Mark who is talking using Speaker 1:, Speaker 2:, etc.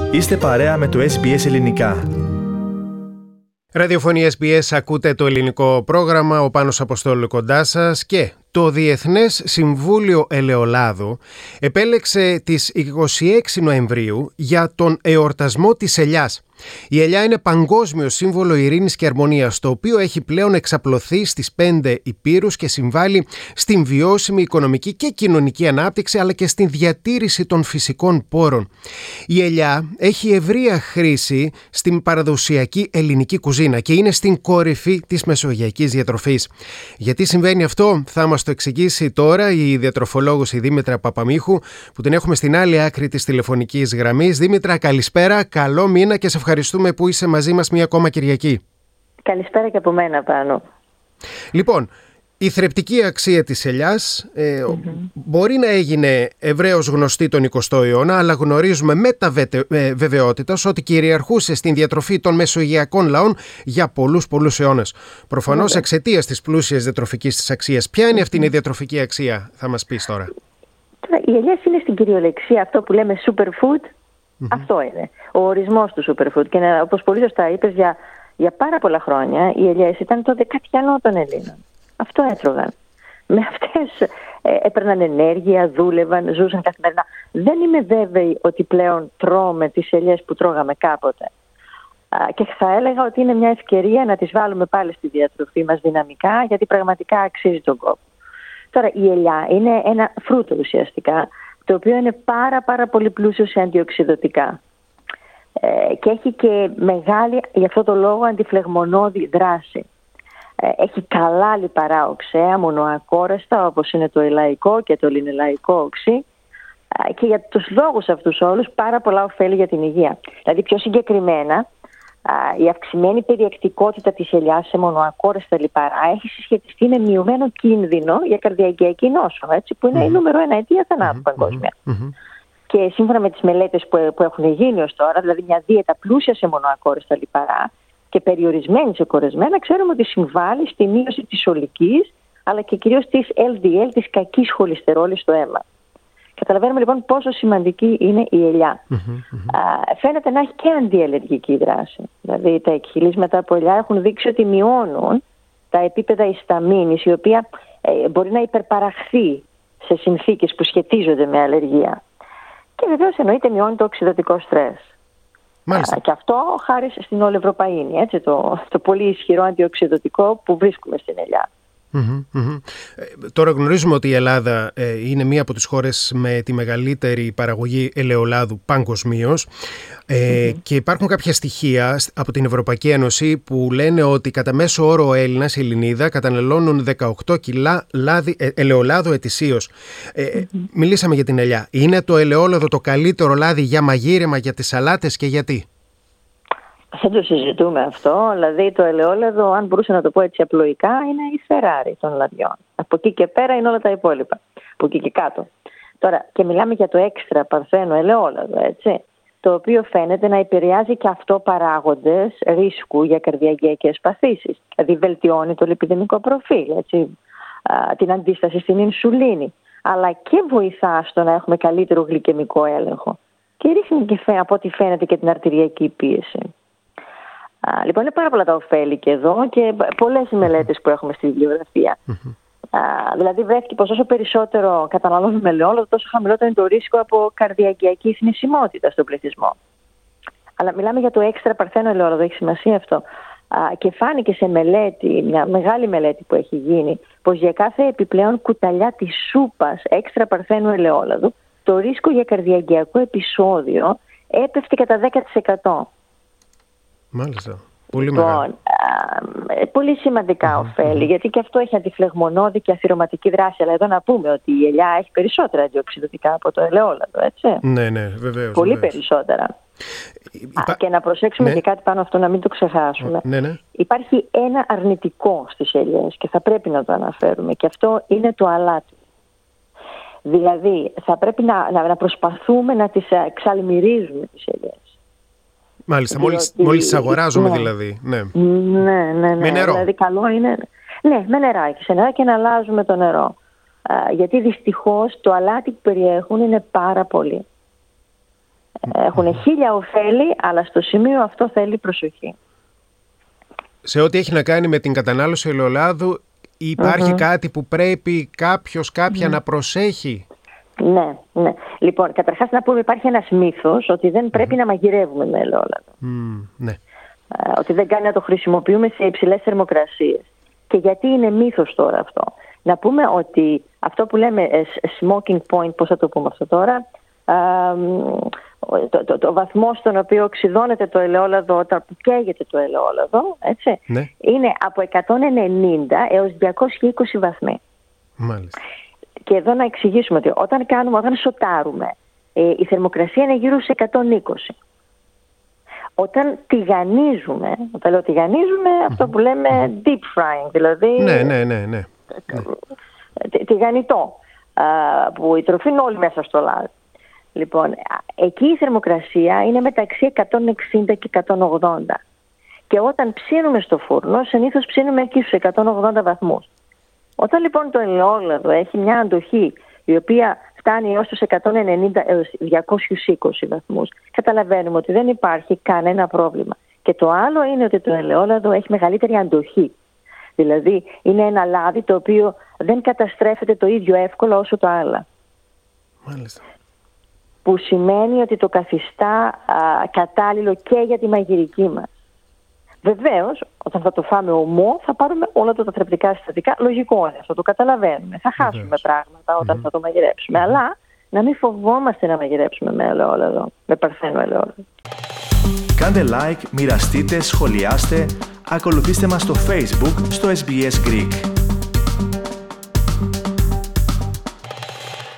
Speaker 1: Είστε παρέα με το SBS Ελληνικά.
Speaker 2: Ραδιοφωνία SBS, ακούτε το ελληνικό πρόγραμμα, ο Πάνος Αποστόλου κοντά σας και το Διεθνές Συμβούλιο Ελαιολάδου επέλεξε τις 26 Νοεμβρίου για τον εορτασμό της ελιάς. Η ελιά είναι παγκόσμιο σύμβολο ειρήνης και αρμονίας, το οποίο έχει πλέον εξαπλωθεί στις 5 ηπείρους και συμβάλλει στην βιώσιμη οικονομική και κοινωνική ανάπτυξη, αλλά και στην διατήρηση των φυσικών πόρων. Η ελιά έχει ευρεία χρήση στην παραδοσιακή ελληνική κουζίνα και είναι στην κορυφή της μεσογειακής διατροφής. Γιατί συμβαίνει αυτό, θα μας το εξηγήσει τώρα η διατροφολόγος η Δήμητρα Παπαμίχου, που την έχουμε στην άλλη άκρη της τηλεφωνικής γραμμής. Δήμητρα, καλησπέρα, καλό μήνα και σε ευχαριστούμε που είσαι μαζί μας μια ακόμα Κυριακή.
Speaker 3: Καλησπέρα και από μένα, Πάνο.
Speaker 2: Λοιπόν, η θρεπτική αξία της ελιάς μπορεί να έγινε ευρέως γνωστή τον 20ο αιώνα, αλλά γνωρίζουμε με τα βεβαιότητας ότι κυριαρχούσε στην διατροφή των μεσογειακών λαών για πολλούς αιώνες. Προφανώς εξαιτίας της πλούσιας διατροφικής της αξίας. Ποια είναι αυτή η διατροφική αξία, θα μας πεις τώρα?
Speaker 3: Η ελιά είναι στην κυριολεξία αυτό που λέμε superfood. Αυτό είναι ο ορισμός του superfood. Και όπως πολύ σωστά είπες, για πάρα πολλά χρόνια οι ελιές ήταν το δεκατιανό των Ελλήνων. Αυτό έτρωγαν. Με αυτές έπαιρναν ενέργεια, δούλευαν, ζούσαν καθημερινά. Δεν είμαι βέβαιη ότι πλέον τρώμε τις ελιές που τρώγαμε κάποτε. Και θα έλεγα ότι είναι μια ευκαιρία να τις βάλουμε πάλι στη διατροφή μας δυναμικά, γιατί πραγματικά αξίζει τον κόπο. Τώρα, η ελιά είναι ένα φρούτο ουσιαστικά, το οποίο είναι πάρα πολύ πλούσιο σε αντιοξειδωτικά. Και έχει και μεγάλη, γι' αυτό το λόγο, αντιφλεγμονώδη δράση. Έχει καλά λιπαρά οξέα, μονοακόρεστα, όπως είναι το ελαϊκό και το λινελαϊκό οξύ. Και για τους λόγους αυτούς όλους πάρα πολλά ωφέλη για την υγεία. Δηλαδή, πιο συγκεκριμένα, η αυξημένη περιεκτικότητα της ελιάς σε μονοακόρεστα λιπαρά έχει συσχετιστεί με μειωμένο κίνδυνο για καρδιακιακή νόσο, έτσι, που είναι η νούμερο 1 αιτία θανάτου παγκόσμια. Και σύμφωνα με τις μελέτες που έχουν γίνει ως τώρα, δηλαδή μια δίαιτα πλούσια σε μονοακόρεστα λιπαρά και περιορισμένη σε κορεσμένα, ξέρουμε ότι συμβάλλει στη μείωση της ολικής, αλλά και κυρίως της LDL, της κακής χολυστερόλης στο αίμα. Καταλαβαίνουμε λοιπόν πόσο σημαντική είναι η ελιά. Φαίνεται να έχει και αντιαλλεργική δράση. Δηλαδή τα εκχυλίσματα από ελιά έχουν δείξει ότι μειώνουν τα επίπεδα ισταμίνης, η οποία μπορεί να υπερπαραχθεί σε συνθήκες που σχετίζονται με αλλεργία. Και βεβαίως εννοείται μειώνει το οξυδωτικό στρες. Και αυτό χάρη στην ολευρωπαΐνη, έτσι, το πολύ ισχυρό αντιοξυδωτικό που βρίσκουμε στην ελιά.
Speaker 2: Τώρα γνωρίζουμε ότι η Ελλάδα είναι μία από τις χώρες με τη μεγαλύτερη παραγωγή ελαιολάδου παγκοσμίως, και υπάρχουν κάποια στοιχεία από την Ευρωπαϊκή Ένωση που λένε ότι κατά μέσο όρο ο Έλληνας, η Ελληνίδα, καταναλώνουν 18 κιλά ελαιολάδου ετησίως. Μιλήσαμε για την ελιά. Είναι το ελαιόλαδο το καλύτερο λάδι για μαγείρεμα, για τις σαλάτες και γιατί?
Speaker 3: Δεν το συζητούμε αυτό. Δηλαδή το ελαιόλαδο, αν μπορούσα να το πω έτσι απλοϊκά, είναι η Ferrari των λαδιών. Από εκεί και πέρα είναι όλα τα υπόλοιπα. Από εκεί και κάτω. Τώρα, και μιλάμε για το έξτρα παρθένο ελαιόλαδο, έτσι, το οποίο φαίνεται να επηρεάζει και αυτό παράγοντες ρίσκου για καρδιακιακές παθήσεις. Δηλαδή βελτιώνει το λιπιδεμικό προφίλ, έτσι, την αντίσταση στην ινσουλίνη, αλλά και βοηθά στο να έχουμε καλύτερο γλυκαιμικό έλεγχο. Και ρίχνει και από ό,τι φαίνεται και την αρτηριακή πίεση. Λοιπόν, είναι πάρα πολλά τα ωφέλη και εδώ και πολλές οι μελέτες που έχουμε στη βιβλιογραφία. Δηλαδή, βρέθηκε πως όσο περισσότερο καταναλώνουμε ελαιόλαδο, τόσο χαμηλότερο είναι το ρίσκο από καρδιακιακή θνησιμότητα στον πληθυσμό. Αλλά μιλάμε για το έξτρα παρθένο ελαιόλαδο, έχει σημασία αυτό. Και φάνηκε σε μελέτη, μια μεγάλη μελέτη που έχει γίνει, πως για κάθε επιπλέον κουταλιά της σούπας έξτρα παρθένου ελαιόλαδου, το ρίσκο για καρδιακιακό επεισόδιο έπεφτε κατά 10%.
Speaker 2: Μάλιστα. Πολύ μεγάλο.
Speaker 3: Πολύ σημαντικά ωφέλη, γιατί και αυτό έχει αντιφλεγμονώδη και αθυρωματική δράση. Αλλά εδώ να πούμε ότι η ελιά έχει περισσότερα αντιοξυδωτικά από το ελαιόλαδο, έτσι.
Speaker 2: Ναι, βεβαίως.
Speaker 3: Πολύ περισσότερα. Και να προσέξουμε και κάτι πάνω αυτό, να μην το ξεχάσουμε. Υπάρχει ένα αρνητικό στις ελιές και θα πρέπει να το αναφέρουμε, και αυτό είναι το αλάτι. Δηλαδή θα πρέπει να προσπαθούμε να τις εξαλμυρίζουμε τις ελιές.
Speaker 2: Μάλιστα, μόλις τις αγοράζουμε δηλαδή. Ναι.
Speaker 3: Με
Speaker 2: νερό.
Speaker 3: Δηλαδή καλό είναι, με νεράκι, σε νερά, και να αλλάζουμε το νερό. Γιατί δυστυχώς το αλάτι που περιέχουν είναι πάρα πολύ. Έχουν 1000 ωφέλη, αλλά στο σημείο αυτό θέλει προσοχή.
Speaker 2: Σε ό,τι έχει να κάνει με την κατανάλωση ελαιολάδου, υπάρχει κάτι που πρέπει κάποια να προσέχει?
Speaker 3: Ναι. Λοιπόν, καταρχάς να πούμε, υπάρχει ένας μύθος ότι δεν πρέπει να μαγειρεύουμε με ελαιόλαδο.
Speaker 2: Ναι.
Speaker 3: Ότι δεν κάνει να το χρησιμοποιούμε σε υψηλές θερμοκρασίες. Και γιατί είναι μύθος τώρα αυτό? Να πούμε ότι αυτό που λέμε smoking point, πώς θα το πούμε αυτό τώρα, το βαθμό στον οποίο οξυδώνεται το ελαιόλαδο όταν καίγεται το ελαιόλαδο, έτσι,
Speaker 2: ναι,
Speaker 3: είναι από 190 έως 220 βαθμοί.
Speaker 2: Μάλιστα. Και
Speaker 3: εδώ να εξηγήσουμε ότι όταν σοτάρουμε, η θερμοκρασία είναι γύρω σε 120. Όταν τηγανίζουμε, όταν λέω τηγανίζουμε, αυτό που λέμε deep frying, δηλαδή
Speaker 2: ναι.
Speaker 3: τηγανιτό, που η τροφή είναι όλη μέσα στο λάδι. Λοιπόν, εκεί η θερμοκρασία είναι μεταξύ 160 και 180. Και όταν ψήνουμε στο φούρνο, συνήθως ψήνουμε εκεί στους 180 βαθμούς. Όταν λοιπόν το ελαιόλαδο έχει μια αντοχή η οποία φτάνει έως τους 190 έως 220 βαθμούς, καταλαβαίνουμε ότι δεν υπάρχει κανένα πρόβλημα. Και το άλλο είναι ότι το ελαιόλαδο έχει μεγαλύτερη αντοχή. Δηλαδή είναι ένα λάδι το οποίο δεν καταστρέφεται το ίδιο εύκολα όσο τα άλλα.
Speaker 2: Μάλιστα.
Speaker 3: Που σημαίνει ότι το καθιστά κατάλληλο και για τη μαγειρική μας. Βεβαίως, όταν θα το φάμε ομό, θα πάρουμε όλα τα θρεπτικά συστατικά. Λογικό είναι αυτό, το καταλαβαίνουμε. Θα χάσουμε πράγματα όταν θα το μαγειρέψουμε. Αλλά να μην φοβόμαστε να μαγειρέψουμε με ελαιόλαδο, με παρθένο ελαιόλαδο.
Speaker 1: Κάντε like, μοιραστείτε, σχολιάστε, ακολουθήστε μας στο Facebook, στο SBS Greek.